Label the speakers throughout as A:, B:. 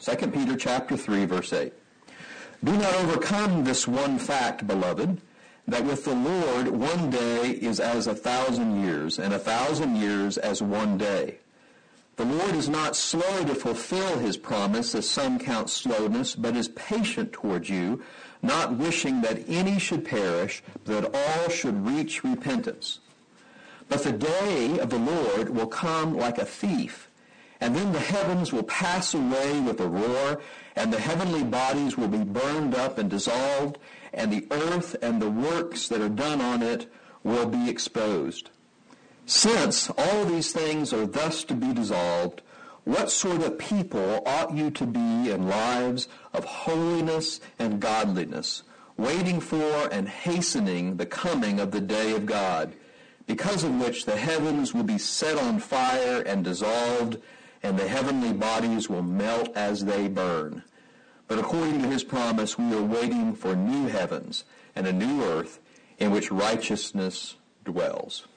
A: 2 Peter chapter 3, verse 8. Do not overcome this one fact, beloved, that with the Lord 1 day is as 1,000 years, and 1,000 years as 1 day. The Lord is not slow to fulfill his promise, as some count slowness, but is patient towards you, not wishing that any should perish, but that all should reach repentance. But the day of the Lord will come like a thief, and then the heavens will pass away with a roar, and the heavenly bodies will be burned up and dissolved, and the earth and the works that are done on it will be exposed. Since all these things are thus to be dissolved, what sort of people ought you to be in lives of holiness and godliness, waiting for and hastening the coming of the day of God, because of which the heavens will be set on fire and dissolved, and the heavenly bodies will melt as they burn. But according to his promise, we are waiting for new heavens and a new earth in which righteousness dwells.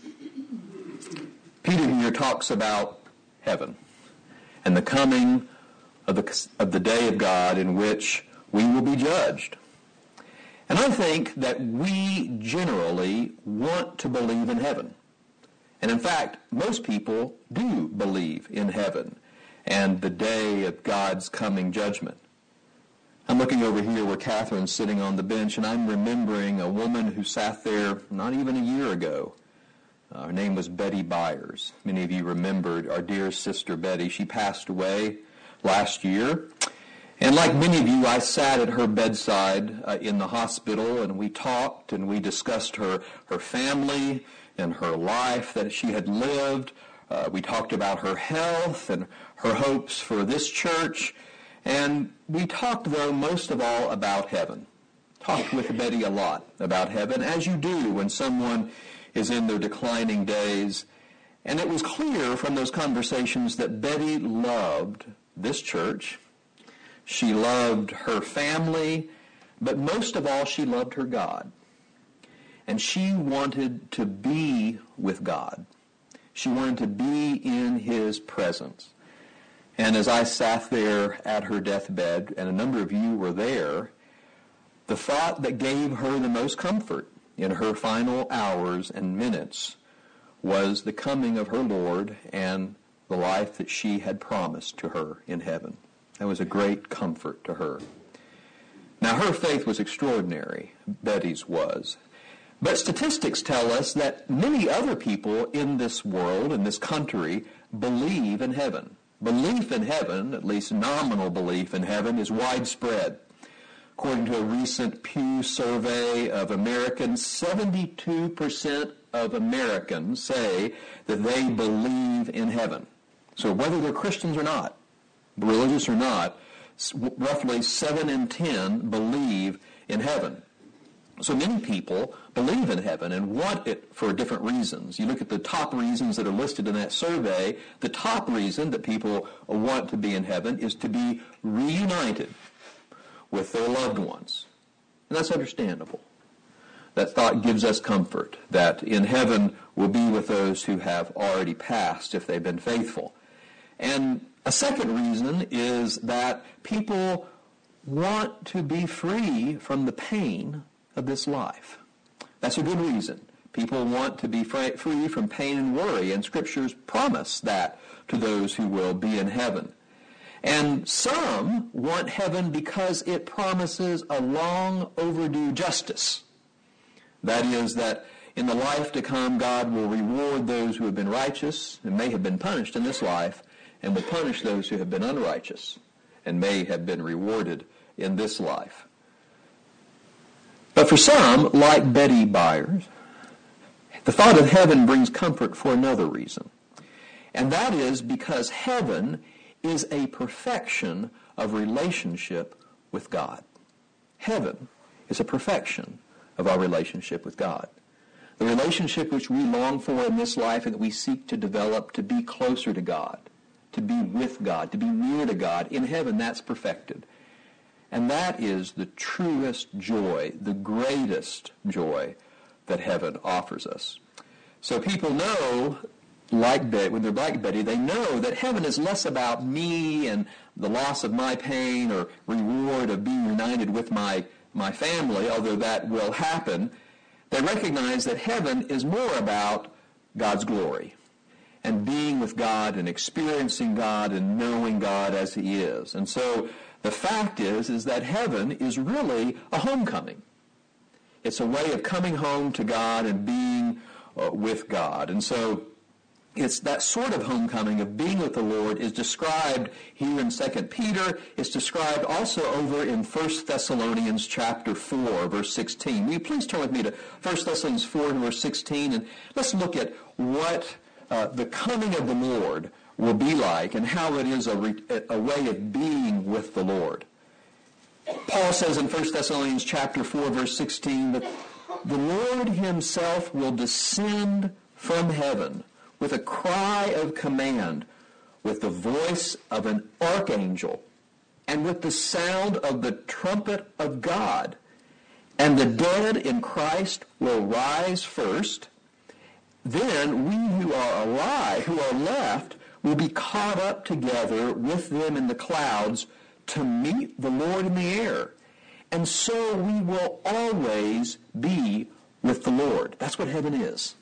A: Peter here talks about heaven and the coming of the day of God in which we will be judged. And I think that we generally want to believe in heaven. And in fact, most people do believe in heaven and the day of God's coming judgment. I'm looking over here where Catherine's sitting on the bench, and I'm remembering a woman who sat there not even a year ago. Her name was Betty Byers. Many of you remembered our dear sister Betty. She passed away last year. And like many of you, I sat at her bedside in the hospital, and we talked and we discussed her family and her life that she had lived. We talked about her health and her hopes for this church. And we talked, though, most of all about heaven. Talked with Betty a lot about heaven, as you do when someone is in their declining days. And it was clear from those conversations that Betty loved this church. She loved her family, but most of all, she loved her God. And she wanted to be with God. She wanted to be in his presence. And as I sat there at her deathbed, and a number of you were there, the thought that gave her the most comfort in her final hours and minutes was the coming of her Lord and the life that she had promised to her in heaven. That was a great comfort to her. Now, her faith was extraordinary. Betty's was. But statistics tell us that many other people in this world, in this country, believe in heaven. Belief in heaven, at least nominal belief in heaven, is widespread. According to a recent Pew survey of Americans, 72% of Americans say that they believe in heaven. So whether they're Christians or not, religious or not, roughly 7 in 10 believe in heaven. So many people believe in heaven and want it for different reasons. You look at the top reasons that are listed in that survey, the top reason that people want to be in heaven is to be reunited with their loved ones. And that's understandable. That thought gives us comfort that in heaven we'll be with those who have already passed if they've been faithful. And a second reason is that people want to be free from the pain of this life. That's a good reason. People want to be free from pain and worry, and Scriptures promise that to those who will be in heaven. And some want heaven because it promises a long overdue justice. That is, that in the life to come, God will reward those who have been righteous and may have been punished in this life, and will punish those who have been unrighteous and may have been rewarded in this life. But for some, like Betty Byers, the thought of heaven brings comfort for another reason. And that is because heaven is a perfection of relationship with God. Heaven is a perfection of our relationship with God. The relationship which we long for in this life and that we seek to develop to be closer to God, to be with God, to be near to God. In heaven, that's perfected. And that is the truest joy, the greatest joy that heaven offers us. So people know like Betty, when they're like Betty, they know that heaven is less about me and the loss of my pain or reward of being united with my family, although that will happen. They recognize that heaven is more about God's glory and being with God and experiencing God and knowing God as He is. And so the fact is that heaven is really a homecoming. It's a way of coming home to God and being with God. And so it's that sort of homecoming of being with the Lord is described here in 2 Peter. It's described also over in 1 Thessalonians chapter 4, verse 16. Will you please turn with me to 1 Thessalonians 4, verse 16, and let's look at what the coming of the Lord will be like and how it is a way of being with the Lord. Paul says in 1 Thessalonians chapter 4, verse 16, that the Lord Himself will descend from heaven with a cry of command, with the voice of an archangel, and with the sound of the trumpet of God. And the dead in Christ will rise first. Then we who are alive, who are left, will be caught up together with them in the clouds to meet the Lord in the air. And so we will always be with the Lord. That's what heaven is.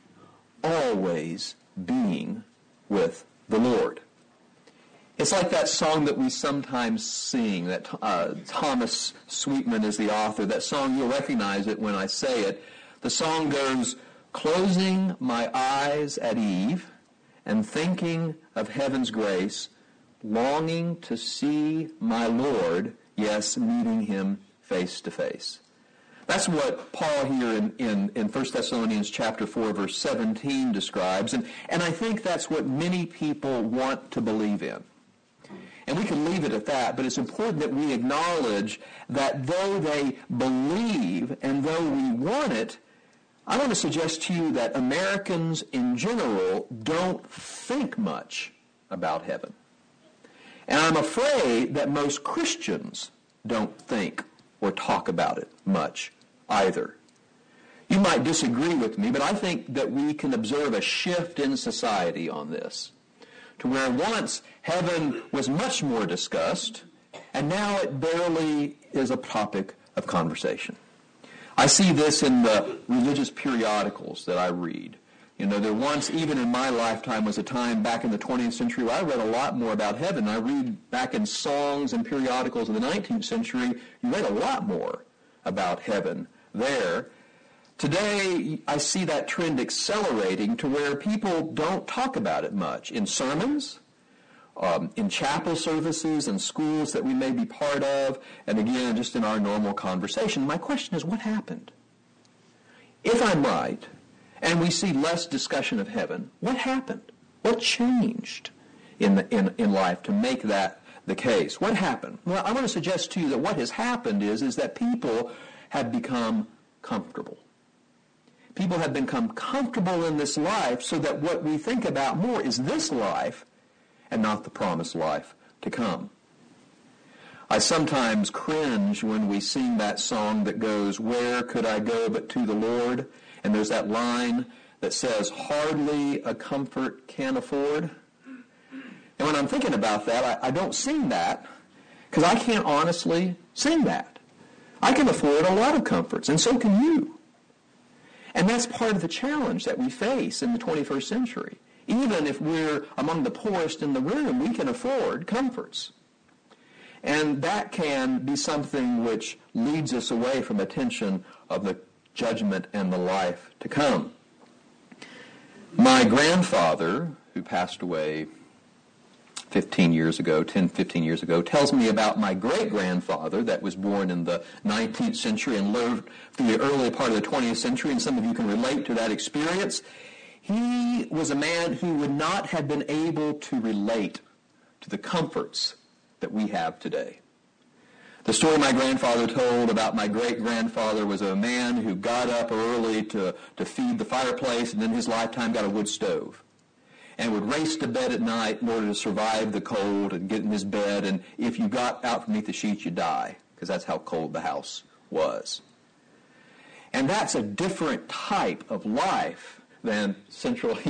A: Always being with the Lord. It's like that song that we sometimes sing, that Thomas Sweetman is the author. That song, you'll recognize it when I say it. The song goes, closing my eyes at eve and thinking of heaven's grace, longing to see my Lord, yes, meeting Him face to face. That's what Paul here in 1 Thessalonians chapter 4, verse 17 describes. And I think that's what many people want to believe in. And we can leave it at that, but it's important that we acknowledge that though they believe and though we want it, I want to suggest to you that Americans in general don't think much about heaven. And I'm afraid that most Christians don't think or talk about it much either. You might disagree with me, but I think that we can observe a shift in society on this, to where once heaven was much more discussed, and now it barely is a topic of conversation. I see this in the religious periodicals that I read. You know, there once, even in my lifetime, was a time back in the 20th century where I read a lot more about heaven. I read back in songs and periodicals of the 19th century, you read a lot more about heaven there. Today, I see that trend accelerating to where people don't talk about it much in sermons, in chapel services and schools that we may be part of, and again, just in our normal conversation. My question is, what happened? If I'm right, and we see less discussion of heaven, what happened? What changed in life to make that the case? What happened? Well, I want to suggest to you that what has happened is that people have become comfortable. People have become comfortable in this life so that what we think about more is this life and not the promised life to come. I sometimes cringe when we sing that song that goes, "Where could I go but to the Lord?" And there's that line that says, "Hardly a comfort can afford." And when I'm thinking about that, I don't sing that because I can't honestly sing that. I can afford a lot of comforts, and so can you. And that's part of the challenge that we face in the 21st century. Even if we're among the poorest in the room, we can afford comforts. And that can be something which leads us away from attention of the judgment and the life to come. My grandfather, who passed away 10, 15 years ago, tells me about my great-grandfather that was born in the 19th century and lived through the early part of the 20th century, and some of you can relate to that experience. He was a man who would not have been able to relate to the comforts that we have today. The story my grandfather told about my great-grandfather was of a man who got up early to feed the fireplace and in his lifetime got a wood stove and would race to bed at night in order to survive the cold and get in his bed. And if you got out from beneath the sheets, you'd die because that's how cold the house was. And that's a different type of life than central heat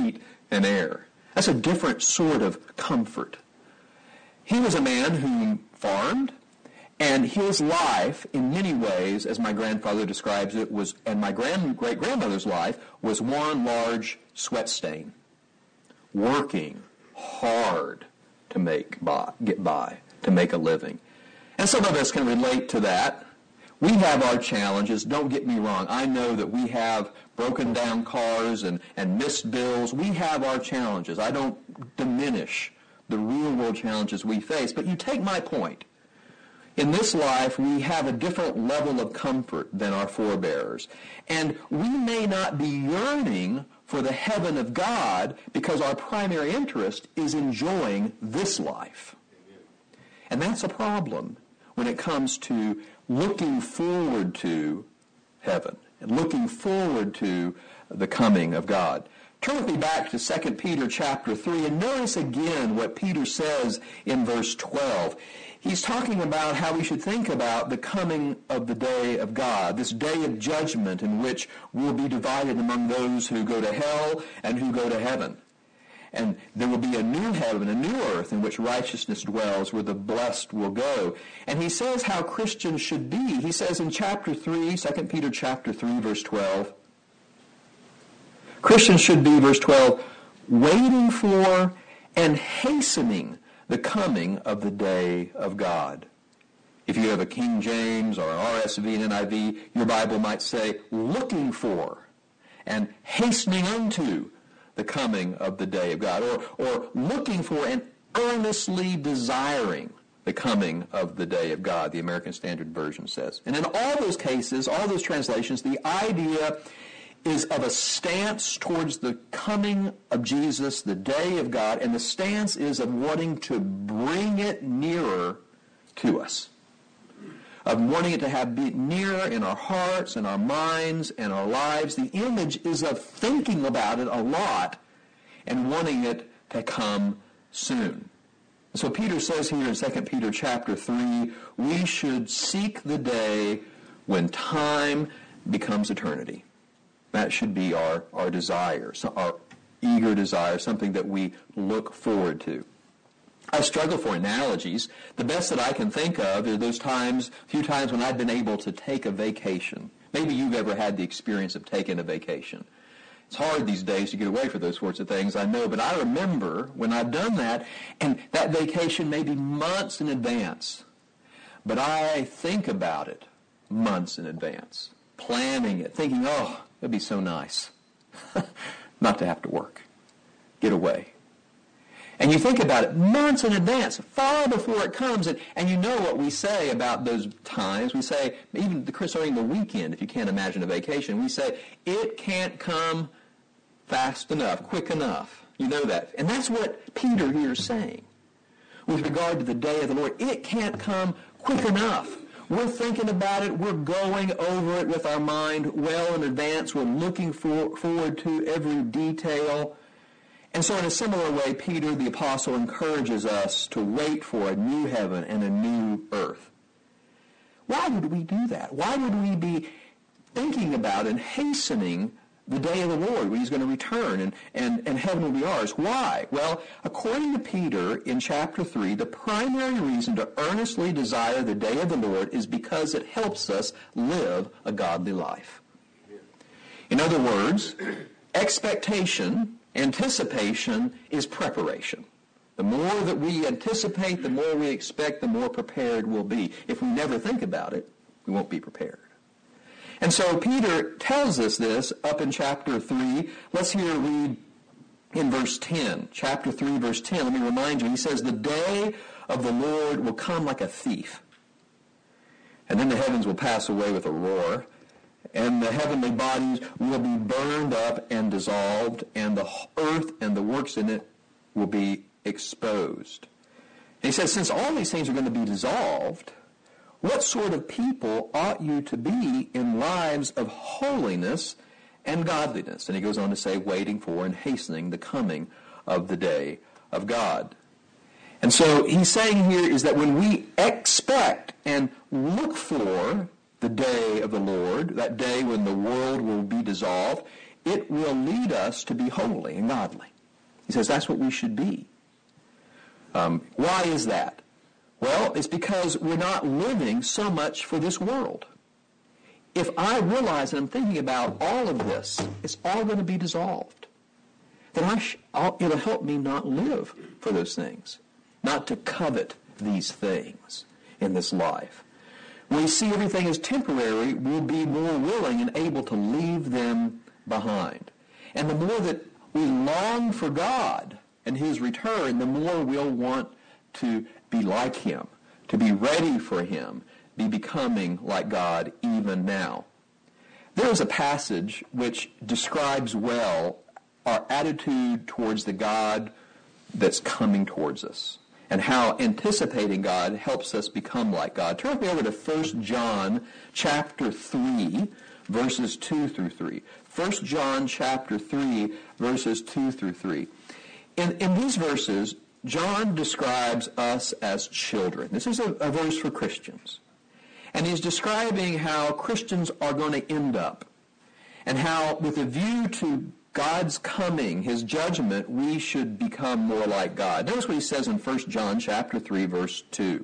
A: and heir. That's a different sort of comfort. He was a man who farmed, and his life, in many ways, as my grandfather describes it, was, and my great-grandmother's life, was one large sweat stain. Working hard to get by, to make a living. And some of us can relate to that. We have our challenges. Don't get me wrong. I know that we have broken down cars and missed bills. We have our challenges. I don't diminish the real world challenges we face. But you take my point. In this life, we have a different level of comfort than our forebears. And we may not be yearning for the heaven of God because our primary interest is enjoying this life. And that's a problem when it comes to looking forward to heaven and looking forward to the coming of God. Turn with me back to 2 Peter chapter 3 and notice again what Peter says in verse 12. He's talking about how we should think about the coming of the day of God, this day of judgment in which we'll be divided among those who go to hell and who go to heaven. And there will be a new heaven, a new earth in which righteousness dwells, where the blessed will go. And he says how Christians should be. He says in chapter 3, 2 Peter chapter 3, verse 12, Christians should be, verse 12, waiting for and hastening the coming of the day of God. If you have a King James or an RSV and NIV, your Bible might say, looking for and hastening unto the coming of the day of God, or looking for and earnestly desiring the coming of the day of God, the American Standard Version says. And in all those cases, all those translations, the idea is of a stance towards the coming of Jesus, the day of God, and the stance is of wanting to bring it nearer to us, of wanting it to be nearer in our hearts and our minds and our lives. The image is of thinking about it a lot and wanting it to come soon. So Peter says here in 2 Peter chapter 3, we should seek the day when time becomes eternity. That should be our desire, our eager desire, something that we look forward to. I struggle for analogies. The best that I can think of are those few times when I've been able to take a vacation. Maybe you've ever had the experience of taking a vacation. It's hard these days to get away from those sorts of things, I know, but I remember when I've done that, and that vacation may be months in advance, but I think about it months in advance, planning it, thinking, oh, it'd be so nice not to have to work, get away. And you think about it months in advance, far before it comes, and you know what we say about those times. We say, even during the weekend, if you can't imagine a vacation, we say, it can't come fast enough, quick enough. You know that. And that's what Peter here is saying with regard to the day of the Lord. It can't come quick enough. We're thinking about it. We're going over it with our mind well in advance. We're looking forward to every detail. And so in a similar way, Peter, the apostle, encourages us to wait for a new heaven and a new earth. Why would we do that? Why would we be thinking about and hastening the day of the Lord when he's going to return and heaven will be ours? Why? Well, according to Peter in chapter 3, the primary reason to earnestly desire the day of the Lord is because it helps us live a godly life. In other words, anticipation is preparation. The more that we anticipate, the more we expect, the more prepared we'll be. If we never think about it, we won't be prepared. And so Peter tells us this up in chapter 3. Let's read in verse 10. Chapter 3, verse 10. Let me remind you. He says, the day of the Lord will come like a thief. And then the heavens will pass away with a roar. And the heavenly bodies will be burned up and dissolved. And the earth and the works in it will be exposed. And he says, since all these things are going to be dissolved, what sort of people ought you to be in lives of holiness and godliness? And he goes on to say, waiting for and hastening the coming of the day of God. And so he's saying here is that when we expect and look for the day of the Lord, that day when the world will be dissolved, it will lead us to be holy and godly. He says that's what we should be. Why is that? Well, it's because we're not living so much for this world. If I realize that I'm thinking about all of this, it's all going to be dissolved. Then it'll help me not live for those things, not to covet these things in this life. When we see everything as temporary, we'll be more willing and able to leave them behind. And the more that we long for God and His return, the more we'll want to be like Him, to be ready for Him, be becoming like God even now. There is a passage which describes well our attitude towards the God that's coming towards us, and how anticipating God helps us become like God. Turn with me over to 1 John chapter 3, verses 2 through 3. 1 John chapter 3, verses 2 through 3. In these verses, John describes us as children. This is a verse for Christians. And he's describing how Christians are going to end up, and how, with a view to God's coming, His judgment, we should become more like God. Notice what he says in 1 John chapter 3, verse 2.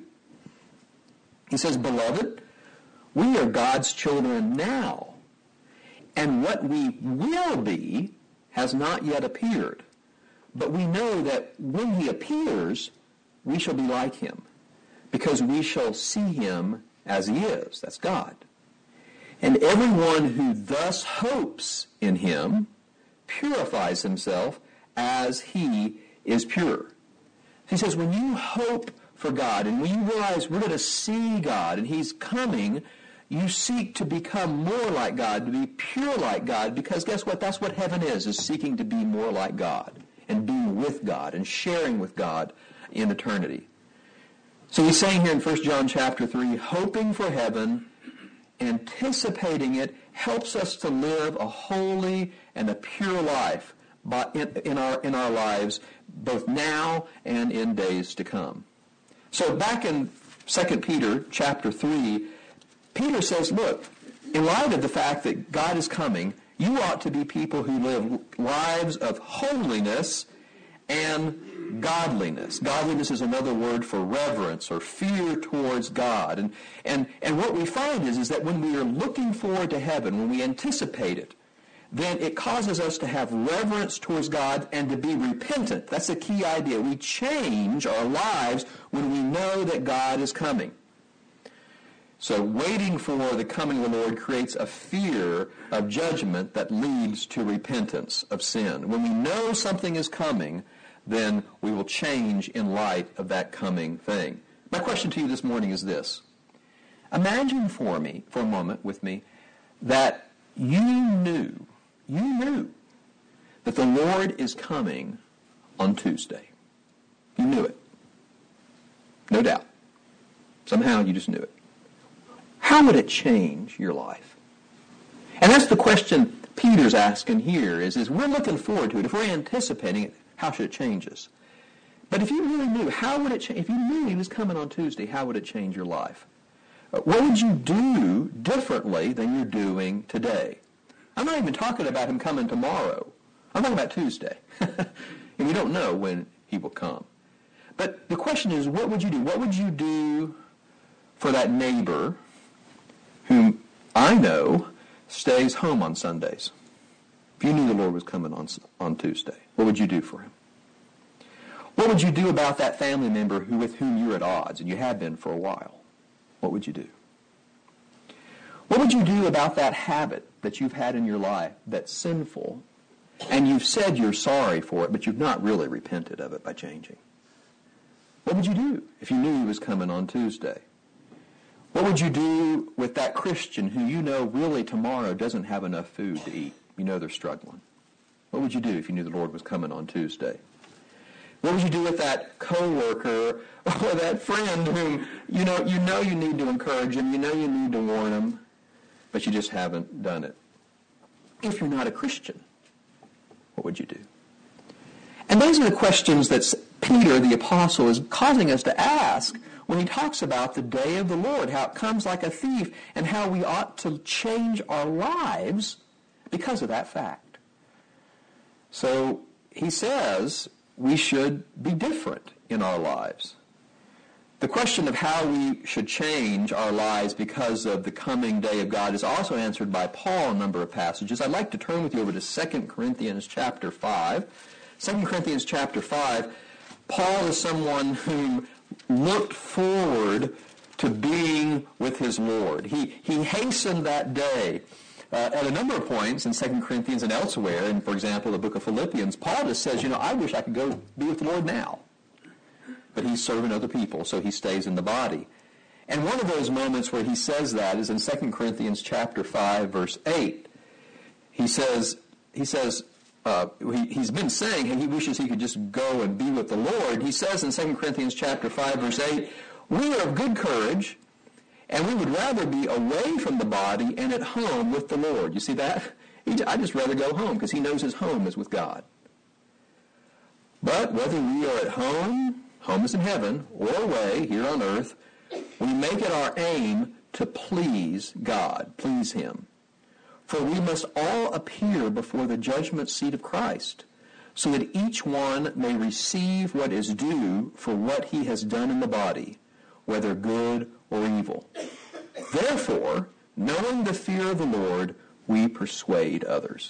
A: He says, "Beloved, we are God's children now, and what we will be has not yet appeared. But we know that when He appears, we shall be like Him, because we shall see Him as He is." That's God. "And everyone who thus hopes in Him purifies himself as He is pure." He says, when you hope for God, and when you realize we're going to see God and He's coming, you seek to become more like God, to be pure like God, because guess what? That's what heaven is seeking to be more like God and being with God and sharing with God in eternity. So he's saying here in 1 John chapter 3, hoping for heaven, anticipating it, helps us to live a holy and a pure life in our lives, both now and in days to come. So back in 2 Peter chapter 3, Peter says, look, in light of the fact that God is coming, you ought to be people who live lives of holiness and godliness. Godliness is another word for reverence or fear towards God. And what we find is that when we are looking forward to heaven, when we anticipate it, then it causes us to have reverence towards God and to be repentant. That's the key idea. We change our lives when we know that God is coming. So waiting for the coming of the Lord creates a fear of judgment that leads to repentance of sin. When we know something is coming, then we will change in light of that coming thing. My question to you this morning is this. Imagine for a moment with me, that you knew that the Lord is coming on Tuesday. You knew it. No doubt. Somehow you just knew it. How would it change your life? And that's the question Peter's asking here, is we're looking forward to it. If we're anticipating it, how should it change us? But if you really knew, how would it change? If you knew He was coming on Tuesday, how would it change your life? What would you do differently than you're doing today? I'm not even talking about Him coming tomorrow. I'm talking about Tuesday. And we don't know when He will come. But the question is, what would you do? What would you do for that neighbor whom I know stays home on Sundays? If you knew the Lord was coming on Tuesday, what would you do for him? What would you do about that family member with whom you're at odds, and you have been for a while? What would you do? What would you do about that habit that you've had in your life that's sinful, and you've said you're sorry for it, but you've not really repented of it by changing? What would you do if you knew He was coming on Tuesday? What would you do with that Christian who you know really tomorrow doesn't have enough food to eat? You know they're struggling. What would you do if you knew the Lord was coming on Tuesday? What would you do with that coworker or that friend whom you know you need to encourage him, you know you need to warn him, but you just haven't done it? If you're not a Christian, what would you do? And those are the questions that Peter, the apostle, is causing us to ask when he talks about the day of the Lord, how it comes like a thief, and how we ought to change our lives because of that fact. So he says we should be different in our lives. The question of how we should change our lives because of the coming day of God is also answered by Paul in a number of passages. I'd like to turn with you over to 2 Corinthians chapter 5. 2 Corinthians chapter 5, Paul is someone who looked forward to being with his Lord. He hastened that day. At a number of points in 2 Corinthians and elsewhere, and for example, the book of Philippians, Paul just says, I wish I could go be with the Lord now. But he's serving other people, so he stays in the body. And one of those moments where he says that is in 2 Corinthians chapter 5, verse 8. He's been saying he wishes he could just go and be with the Lord. He says in 2 Corinthians chapter 5, verse 8, we are of good courage, and we would rather be away from the body and at home with the Lord. You see that? I'd just rather go home because he knows his home is with God. But whether we are at home is in heaven, or away here on earth, we make it our aim to please God, please him. For we must all appear before the judgment seat of Christ, so that each one may receive what is due for what he has done in the body, whether good or evil. Therefore, knowing the fear of the Lord, we persuade others.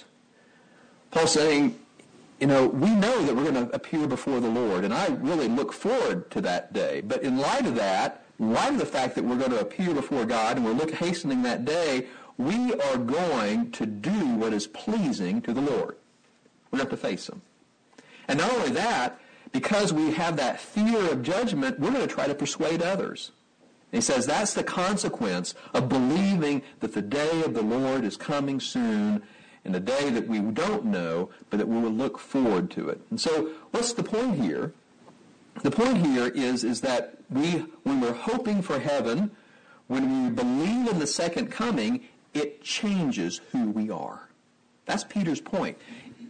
A: Paul's saying, we know that we're going to appear before the Lord, and I really look forward to that day. But in light of that, in light of the fact that we're going to appear before God and we're hastening that day, we are going to do what is pleasing to the Lord. We're going to have to face him. And not only that, because we have that fear of judgment, we're going to try to persuade others. And he says that's the consequence of believing that the day of the Lord is coming soon, and a day that we don't know, but that we will look forward to it. And so what's the point here? The point here is that when we're hoping for heaven, when we believe in the second coming, it changes who we are. That's Peter's point.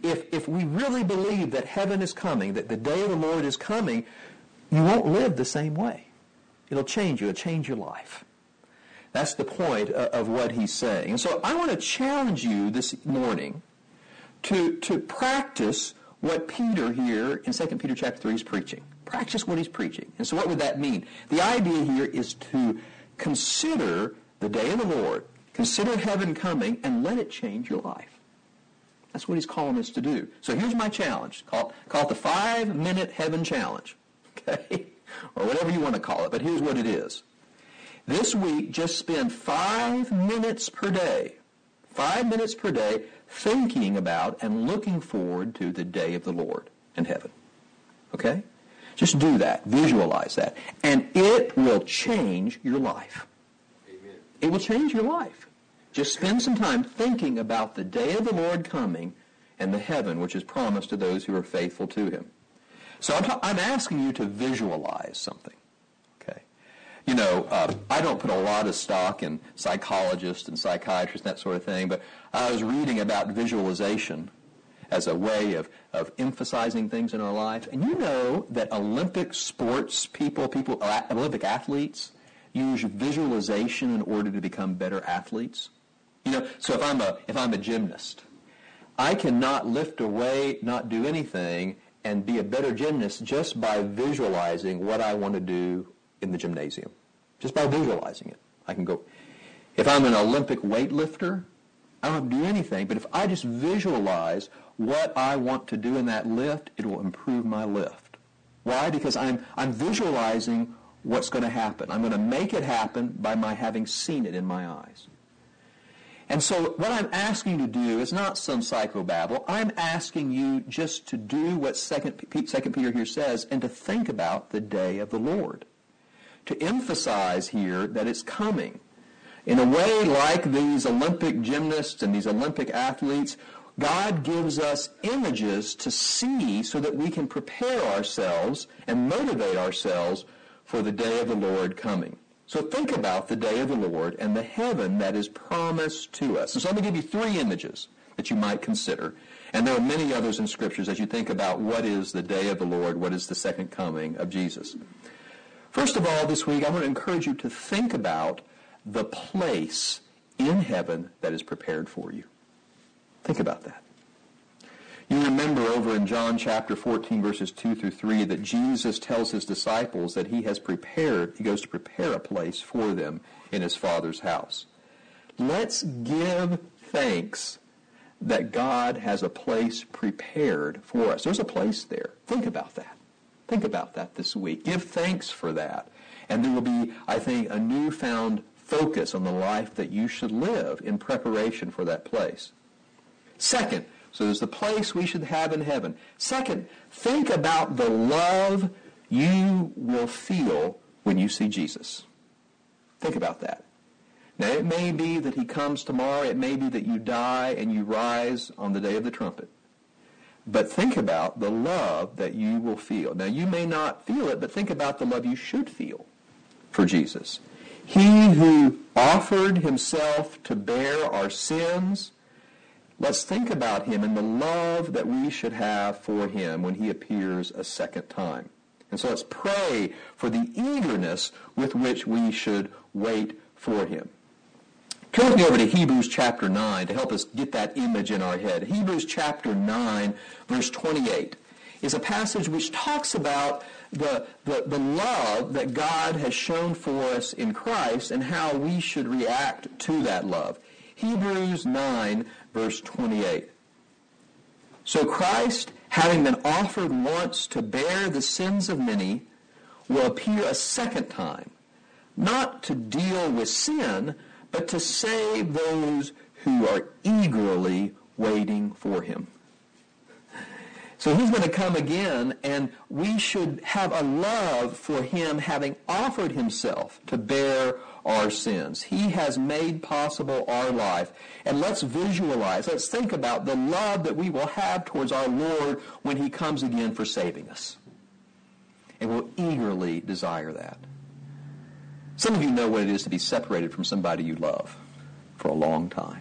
A: If we really believe that heaven is coming, that the day of the Lord is coming, you won't live the same way. It'll change you. It'll change your life. That's the point of what he's saying. And so I want to challenge you this morning to practice what Peter here in 2 Peter chapter 3 is preaching. Practice what he's preaching. And so what would that mean? The idea here is to consider the day of the Lord, consider heaven coming, and let it change your life. That's what he's calling us to do. So here's my challenge. Call it the 5-minute heaven challenge. Okay? Or whatever you want to call it. But here's what it is. This week, just spend 5 minutes per day, 5 minutes per day, thinking about and looking forward to the day of the Lord in heaven. Okay? Just do that. Visualize that. And it will change your life. Amen. It will change your life. Just spend some time thinking about the day of the Lord coming and the heaven which is promised to those who are faithful to him. So I'm asking you to visualize something. I don't put a lot of stock in psychologists and psychiatrists and that sort of thing, but I was reading about visualization as a way of emphasizing things in our life. And you know that Olympic sports Olympic athletes use visualization in order to become better athletes. So if I'm a gymnast, I cannot lift a weight, not do anything, and be a better gymnast just by visualizing what I want to do in the gymnasium. Just by visualizing it. I can go. If I'm an Olympic weightlifter, I don't have to do anything, but if I just visualize what I want to do in that lift, it will improve my lift. Why? Because I'm visualizing what's going to happen. I'm going to make it happen by my having seen it in my eyes. And so what I'm asking you to do is not some psychobabble. I'm asking you just to do what 2 Peter here says and to think about the day of the Lord. To emphasize here that it's coming. In a way like these Olympic gymnasts and these Olympic athletes, God gives us images to see so that we can prepare ourselves and motivate ourselves for the day of the Lord coming. So think about the day of the Lord and the heaven that is promised to us. And so let me give you 3 images that you might consider. And there are many others in Scriptures as you think about what is the day of the Lord, what is the second coming of Jesus. First of all, this week, I want to encourage you to think about the place in heaven that is prepared for you. Think about that. You remember over in John chapter 14, verses 2 through 3, that Jesus tells his disciples that he goes to prepare a place for them in his Father's house. Let's give thanks that God has a place prepared for us. There's a place there. Think about that. Think about that this week. Give thanks for that. And there will be, I think, a newfound focus on the life that you should live in preparation for that place. Second, so there's the place we should have in heaven. Second, think about the love you will feel when you see Jesus. Think about that. Now, it may be that he comes tomorrow. It may be that you die and you rise on the day of the trumpet. But think about the love that you will feel. Now, you may not feel it, but think about the love you should feel for Jesus. He who offered himself to bear our sins, let's think about him and the love that we should have for him when he appears a second time. And so let's pray for the eagerness with which we should wait for him. Turn with me over to Hebrews chapter 9 to help us get that image in our head. Hebrews chapter 9, verse 28 is a passage which talks about the love that God has shown for us in Christ and how we should react to that love. Hebrews 9, verse 28. So Christ, having been offered once to bear the sins of many, will appear a second time, not to deal with sin, but to save those who are eagerly waiting for him. So he's going to come again, and we should have a love for him having offered himself to bear our sins. He has made possible our life. And let's visualize, let's think about the love that we will have towards our Lord when he comes again for saving us. And we'll eagerly desire that. Some of you know what it is to be separated from somebody you love for a long time.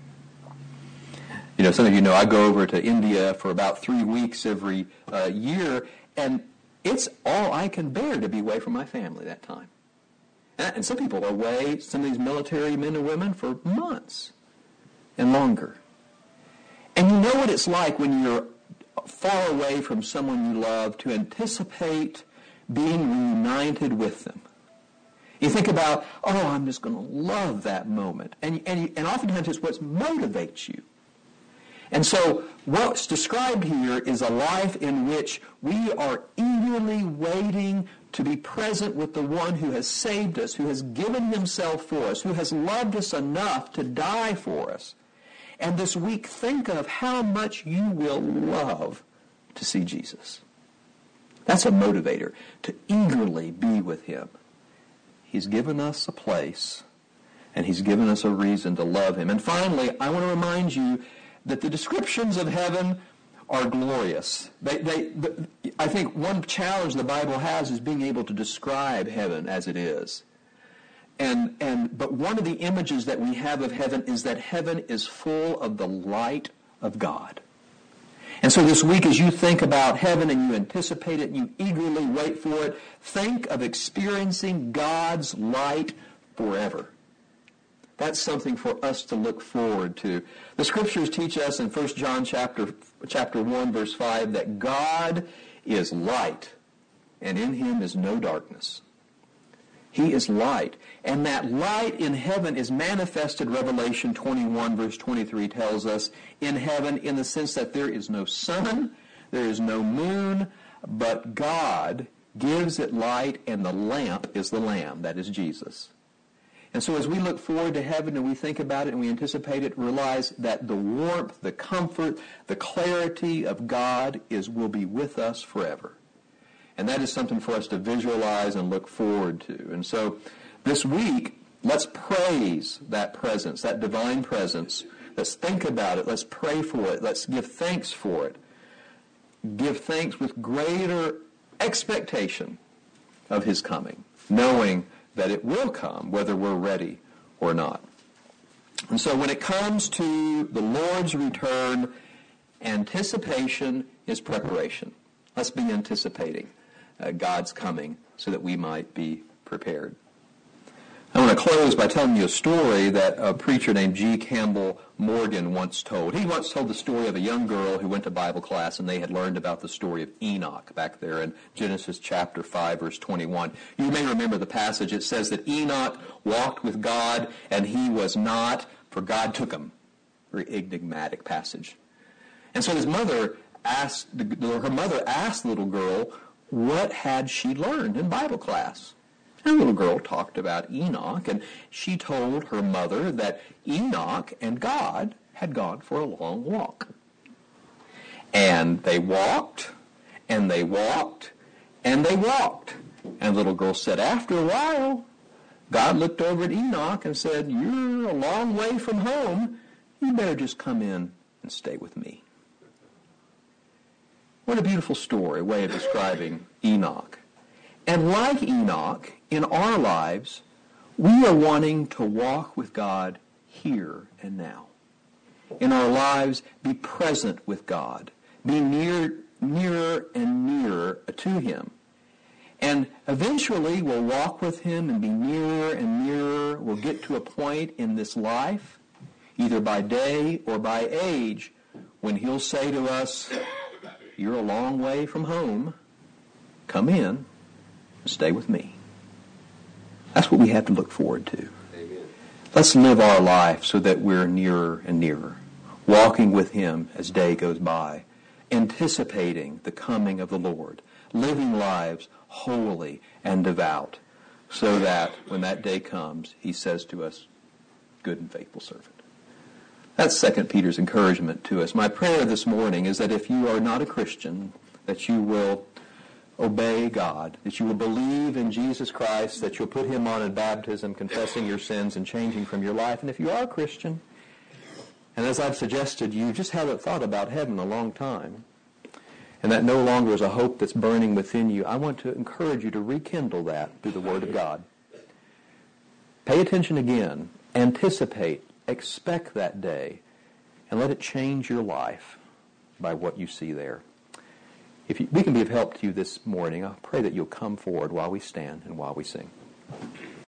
A: You know, some of you know I go over to India for about 3 weeks every year, and it's all I can bear to be away from my family that time. And some people are away, some of these military men and women, for months and longer. And you know what it's like when you're far away from someone you love to anticipate being reunited with them. You think about, oh, I'm just going to love that moment. And oftentimes it's what motivates you. And so what's described here is a life in which we are eagerly waiting to be present with the one who has saved us, who has given himself for us, who has loved us enough to die for us. And this week, think of how much you will love to see Jesus. That's a motivator, to eagerly be with him. He's given us a place, and he's given us a reason to love him. And finally, I want to remind you that the descriptions of heaven are glorious. I think one challenge the Bible has is being able to describe heaven as it is. But one of the images that we have of heaven is that heaven is full of the light of God. And so this week, as you think about heaven and you anticipate it and you eagerly wait for it, think of experiencing God's light forever. That's something for us to look forward to. The Scriptures teach us in 1 John chapter 1, verse 5, that God is light, and in him is no darkness. He is light. And that light in heaven is manifested, Revelation 21, verse 23 tells us, in heaven in the sense that there is no sun, there is no moon, but God gives it light, and the lamp is the Lamb, that is Jesus. And so as we look forward to heaven and we think about it and we anticipate it, realize that the warmth, the comfort, the clarity of God will be with us forever. And that is something for us to visualize and look forward to. And so this week, let's praise that presence, that divine presence. Let's think about it. Let's pray for it. Let's give thanks for it. Give thanks with greater expectation of his coming, knowing that it will come, whether we're ready or not. And so when it comes to the Lord's return, anticipation is preparation. Let's be anticipating God's coming so that we might be prepared. I want to want to close by telling you a story that a preacher named G. Campbell Morgan once told. He once told the story of a young girl who went to Bible class, and they had learned about the story of Enoch back there in Genesis chapter 5, verse 21. You may remember the passage. It says that Enoch walked with God, and he was not, for God took him. Very enigmatic passage. And so her mother asked the little girl, what had she learned in Bible class? And the little girl talked about Enoch, and she told her mother that Enoch and God had gone for a long walk. And they walked, and they walked, and they walked. And the little girl said, after a while, God looked over at Enoch and said, you're a long way from home. You better just come in and stay with me. What a beautiful story, a way of describing Enoch. And like Enoch, in our lives, we are wanting to walk with God here and now. In our lives, be present with God. Be nearer and nearer to Him. And eventually we'll walk with Him and be nearer and nearer. We'll get to a point in this life, either by day or by age, when He'll say to us, you're a long way from home. Come in and stay with me. That's what we have to look forward to.
B: Amen.
A: Let's live our life so that we're nearer and nearer, walking with Him as day goes by, anticipating the coming of the Lord, living lives holy and devout, so that when that day comes, He says to us, good and faithful servant. That's 2 Peter's encouragement to us. My prayer this morning is that if you are not a Christian, that you will obey God, that you will believe in Jesus Christ, that you'll put Him on in baptism, confessing your sins and changing from your life. And if you are a Christian, and as I've suggested, you just haven't thought about heaven a long time, and that no longer is a hope that's burning within you, I want to encourage you to rekindle that through the Word of God. Pay attention again. Anticipate. Expect that day, and let it change your life by what you see there. If we can be of help to you this morning, I pray that you'll come forward while we stand and while we sing.